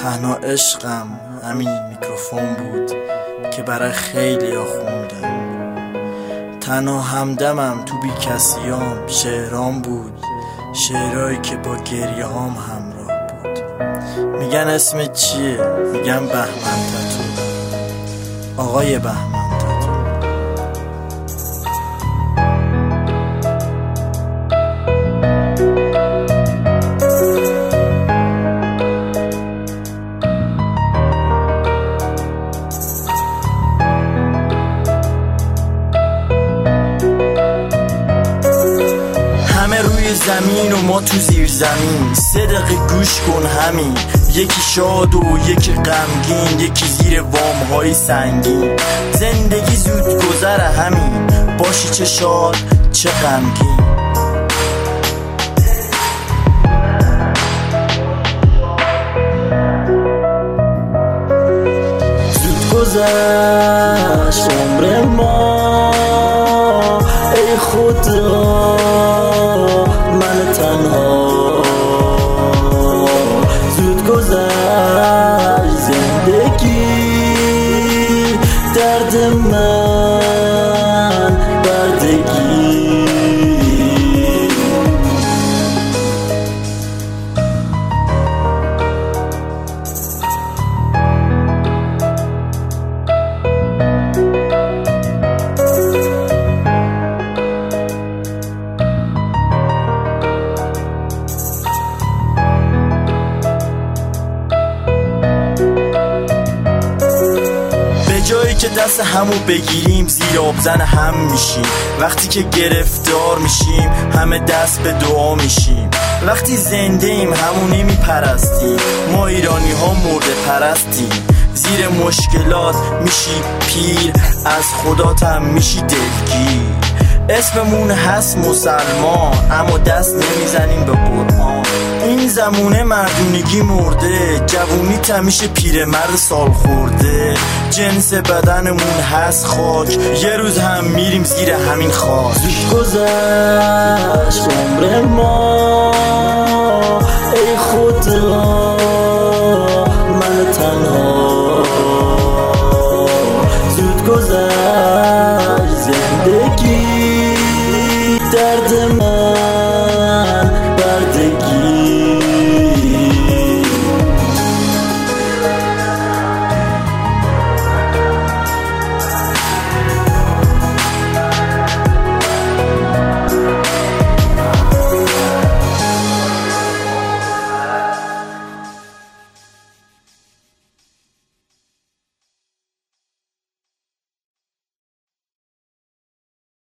تنها عشقم همین میکروفون بود که برای خیلی ها خوندم. تنها همدمم تو بی کسیام شعرام بود، شعرهایی که با گریه هام همراه بود. میگن اسم چیه؟ میگن بهمن تتو، آقای بهمن. روی زمین و ما تو زیر زمین، 3 دقیقه گوش کن همین. یکی شاد و یکی غمگین، یکی زیر وام‌های سنگین. زندگی زود گذره همین، باشی چه شاد چه غمگین. زود گذشت عمر ما ای خدا، من تنها. زود گذشت زندگی، درد من بردگی. جایی که دست همو بگیریم زیر آبزن هم میشیم. وقتی که گرفتار میشیم همه دست به دعا میشیم. وقتی زنده ایم همو نمیپرستیم، ما ایرانی ها مرده پرستیم. زیر مشکلات میشی پیر، از خداتم میشی دلگیر. اسممون هست مسلمان اما دست نمیزنیم به قرآن. این زمونه مردونگی مرده، جوونی تمیشه پیرمرد سال خورده. جنس بدنمون هست خاک، یه روز هم میریم زیر همین خاک. زود گذشت عمر ما ای خدا، من تنها. زود گذشت زندگی، درد من